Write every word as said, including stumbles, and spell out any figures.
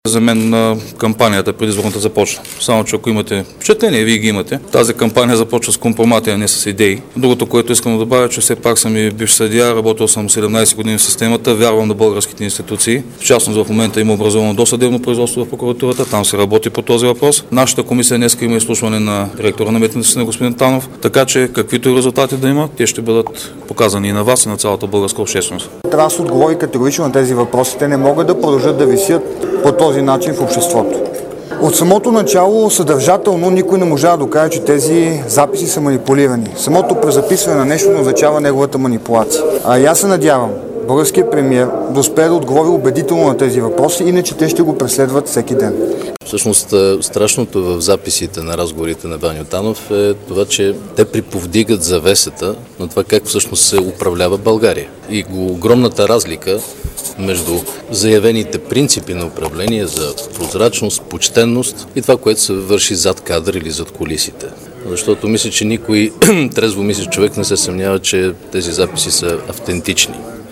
За мен кампанията предизборната започна. Само че ако имате впечатление, вие ги имате. Тази кампания започва с компромати, а не с идеи. Другото, което искам да добавя, че все пак съм и бивш съдия, работил съм седемнайсет години в системата, вярвам на българските институции. В частност в момента има образовано досъдебно производство в прокуратурата, там се работи по този въпрос. Нашата комисия днес има изслушване на директора на митниците на господин Танов, така че каквито и резултати да има, те ще бъдат показани и на вас, и на цялата българска общественост. Трябва да се отговори категорично на тези въпроси. Те не могат да продължат да висят по този начин в обществото. От самото начало съдържателно никой не може да докаже, че тези записи са манипулирани. Самото презаписване на нещо не означава неговата манипулация. А и аз се надявам българският премиер да успее да отговори убедително на тези въпроси, иначе те ще го преследват всеки ден. Всъщност страшното в записите на разговорите на Ваньо Танов е това, че те приповдигат завесата на това как всъщност се управлява България. И огромната разлика между заявените принципи на управление за прозрачност, почтенност и това, което се върши зад кадър или зад кулисите. Защото мисля, че никой трезво мисля човек не се съмнява, че тези записи са автентични.